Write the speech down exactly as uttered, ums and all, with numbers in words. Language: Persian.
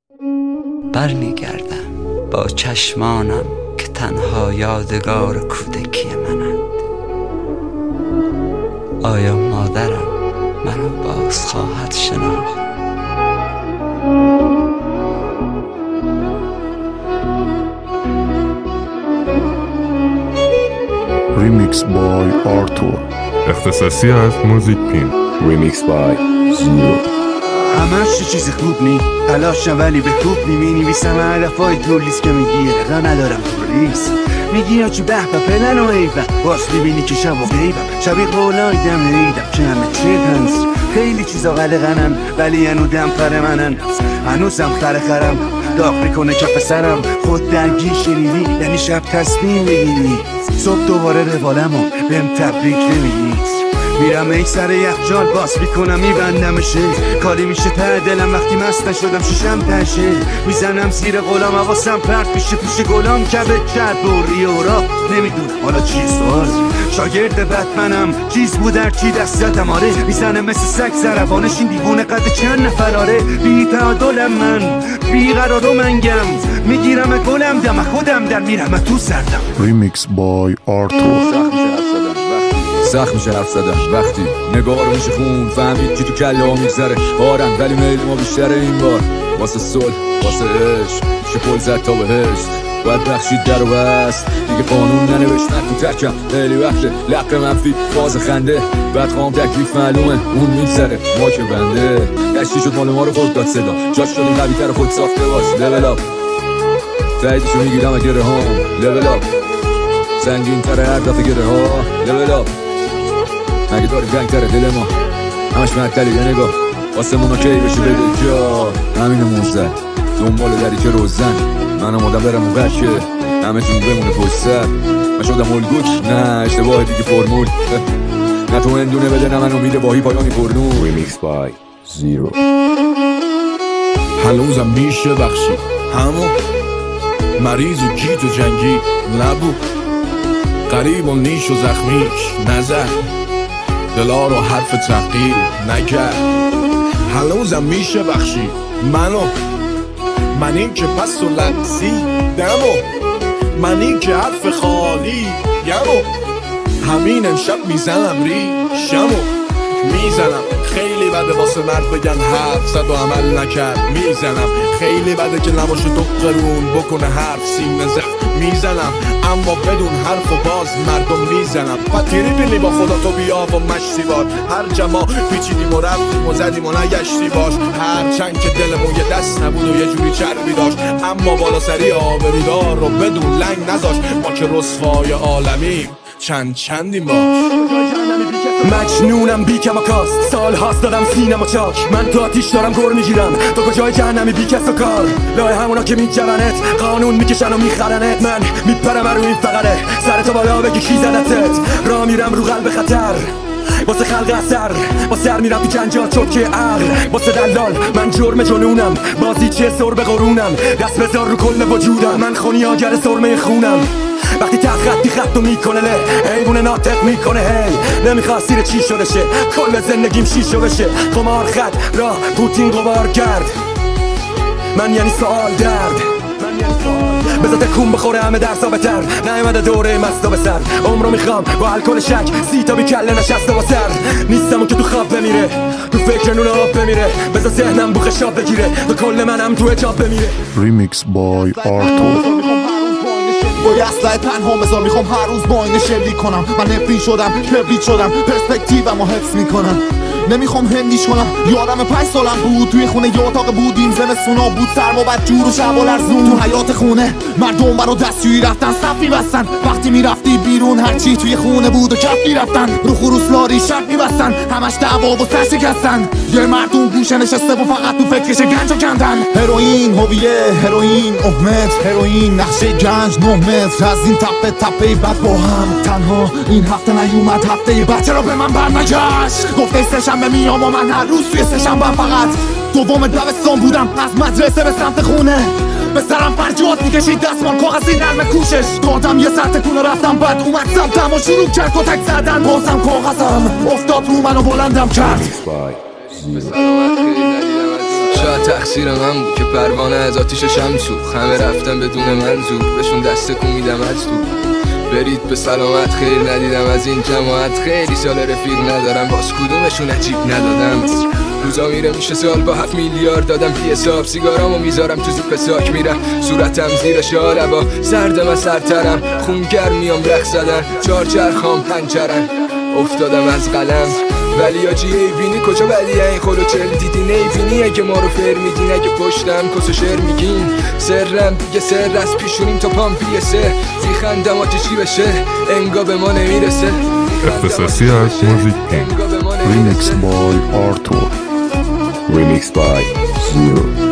برمیگردم با چشمانم که تنها یادگار کودکی منند. آیا مادرم مرا باز خواهد شناخت؟ ریمیکس بای آرتور، اختصاصی از موزیک پین. ریمیکس بای زیرو. همش چه چیز خوب نی تلاشم ولی به خوب نی می نویسم هدفای تو لیست که میگی رقا ندارم تو لیست میگی یا چی به به پلن و ایبم باز میبینی که شب و غیبم شبیه قولای دم ایدم که همه چه تنز خیلی چیزا قلقنن ولی هنو دم پر منن هنوزم خره خرم داغ میکنه کف سرم خود درگیر شنیدی یعنی شب تصمیم بگیری صبح دوباره روالمو بهم تبریک نمیگی میرم ای سر یخچال باز میکنم میبندمشه کاری میشه ته دلم وقتی مست نشدم ششم تشه میزنم زیر غلام حواسم پرت میشه پیش گلام کبه کرد بوری و را نمیدونم حالا چیه سوال شاگرد بتمنم چیز بود در چی دستیاتم آره میزنه مثل سگ زربانش این دیوونه قد چند نفراره بی تعادلم من بی قرار و منگم میگیرم گلم دم خودم در میرم تو سردم. ریمیکس بای آرتور. سخت میشه حرف زدن وقتی نگاه رو میشه خون فهمید که تو کله ها میگذره بارن ولی میل ما بیشتره این بار واسه صلح واسه عشق میشه پل زد تا بهشت باید بخشید در و بست دیگه قانون ننوشت نکن ترکم خیلی وقته لق منفی فاز خنده بعد خواهم تکلیف معلومه اون میگذره ما که بنده دشتی شد مال ما رو خود داد صدا جاش شدیم قوی تر خود ساخته باش لول اپ تاییدشو میگیرم اگه رهام لول اپ سنگین تر هر دفعه گره ها لول اپ مگه داری جنگ تره دل ما همش معطلی یه نگاه آسمونا کی بشه بده جا همین موزد دنبال دری که روزن من آمادم برم اون قشه همه تون بمونه پشت سر من شدم الگوک نه اشتباه دیگه فرمول نه تو اندونه بده نه من امید باهی پایانی پرنور. ریمیکس بای زیرو. هنوزم میشه بخشی همون مریض و گیت و جنگی نبود قریب و نیش و زخمیش نزد دلا رو حرف تحقیر نکرد هنوزم میشه بخشی منو من این که پس و لحظی دمو من این که حرف خالی یمو همین امشب میزنم ریشمو میزنم خیلی بده واسه مرد بگن حرف زد و عمل نکرد میزنم خیلی بده که نباشه دو قرون بکنه حرف سینه زفت میزنم اما بدون حرف و باز مردم میزنم پتیری بینی با خدا تو بیا و مشتی بار هر جما پیچیدیم و رفتیم و زدیم و نگشتی باش هر چند که دلمون یه دست نبود و یه جوری چربی داشت اما بالا سری آبرویدار رو بدون لنگ نذاشت ما که رسوای عالمیم چند چندیم باش مجنونم بی کم و کاست سال هاست دادم سینم و چاک من تو آتیش دارم گر میگیرم تو کجای جهنمی بی کس و کار لای همونا که میجونت قانون میکشن و میخرنت من میپرم رو این فقره سر تو بالا بگی کی زدتت را میرم رو قلب خطر واسه خلق اثر با سر میرم تو جنجال چوکه عقل واسه دلال من جرم جنونم بازی چه سر به قرونم دست بذار رو کل وجودم من خونیاگر سرمه خونم وقتی تخطی خطو میکنه له حیوان ناطق میکنه هی نمیخواستی چی شده شه کل زندگیم شیشو بشه قمار خط راه پوتین قبار کرد من یعنی سوال درد بذار تکون بخوره همه درسا بتر نیومده دوره مستا به سر عمرو میخوام با الکل شک سی تا بی کله نشسته با سر نیستم اون که تو خواب بمیره تو فکر نون آب بمیره بذار ذهنم بو خشاب بگیره تو کل منم تو اجاب بمیره. ریمیکس بای آرتور. با یسلای پنهان بذار میخوام هر روز با اینه شلیک کنم من نفرین شدم کبریت شدم پرسپکتیوم رو حفظ میکنم نمیخوام هندیش کنم یادم پنج سالم بود توی خونه یه اتاق بودیم زمستونا بود سرما بد جور و شب و لرزون تو حیات خونه مردم برا دستیویی رفتن صف میبستن وقتی میرفتی بیرون هرچی توی خونه بود و کف میرفتن رو خروس لاری شب میبستن همش دعوا و سر شکستن یه مردم گوشه نشسته و فقط تو فکرش گنج و کندن هروئین هویه هروئین احمد هروئین نقشه گنج نه متر از این تپه تپه بعد با هم تنها این هفته نیومد هفته بعد چرا به من برنگشت گفته سه‌شنبه میام و من هر روز توی سه‌شنبه فقط دوم دبستان بودم از مدرسه به سمت خونه به سرم فرجات میکشید دستمال کاغذی نرم کوشش دادم یه سر تکون رفتم بعد اومد سمتم و شروع کرد کتک زدن بازم کاغذم افتاد رو منو بلندم کرد شاید تقصیر من بود که پروانه از آتیشش هم سوخت. همه رفتن بدون منظور، بهشون دست کو میدم از تو. برید به سلامت، خیر ندیدم از این جماعت. خیلی سال رفیق ندارم، باز کدومشون عجیب ندادم. روزا میره میشه سال با هفت میلیارد دادم بی حساب. سیگارامو میذارم تو زیپ ساک میرم، صورتم زیر شال هوا سردم از سرترم. خونگر میام رقص زدن، چار چرخام پنچرن. افتادم از قلم ولی آجی ایبینی کجا بدیه این خلو چل دیدی نیبینیه که ما رو فر میدین. اگه پشتم کس و شعر میگین سرم دیگه سر از پیشونیم تا پام پیسه. میخندم آجی چی بشه انگا به ما نمیرسه. اختصاصی از موزیک پین. Remix by Arthur. Remix by Zero.